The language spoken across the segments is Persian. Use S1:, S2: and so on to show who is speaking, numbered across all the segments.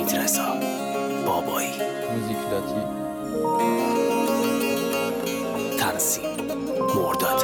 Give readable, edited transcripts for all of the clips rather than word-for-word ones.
S1: حمید رضا بابایی،
S2: موزیک لاتی،
S1: تنظیم مرداد.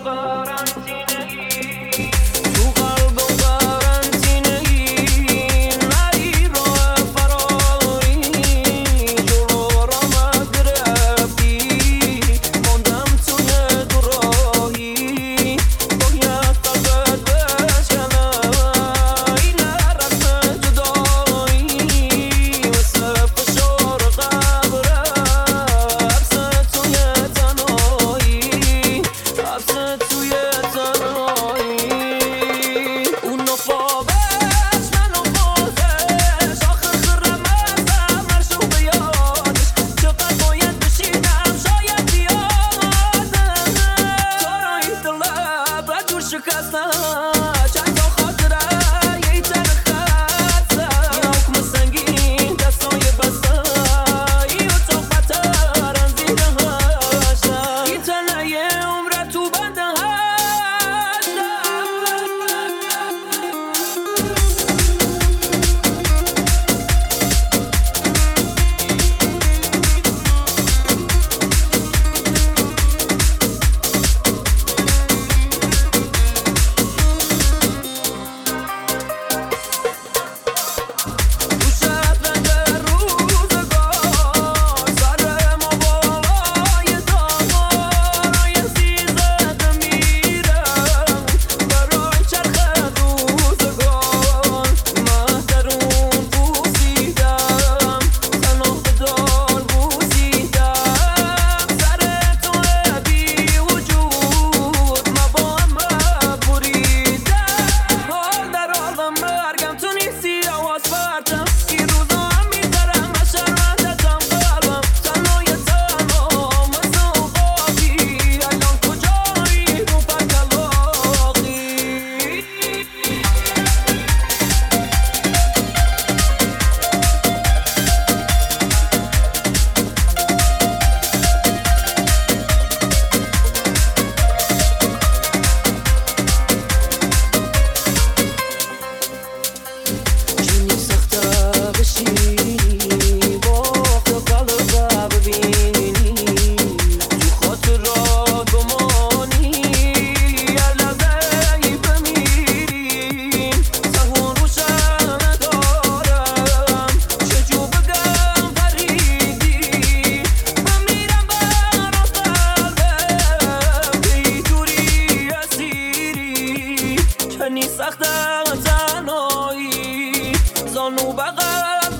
S3: زانو بغل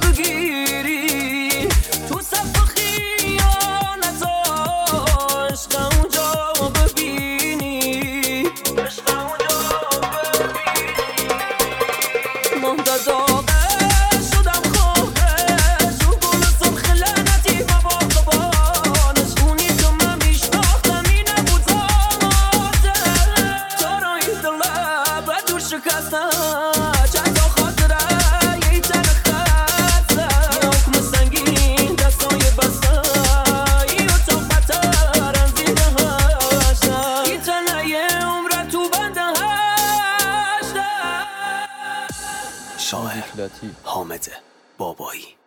S3: بگیری تو صف خیانت عشق اونجا ببینی، عشق اونجا ببینی. مهد داغه شدم خواهش رو گل سرخ لعنتی و باغبانش، اونی که من میشناختم این نبود زمانه. چرا این دل به دور شکستم
S1: شاعر حامد بابایی.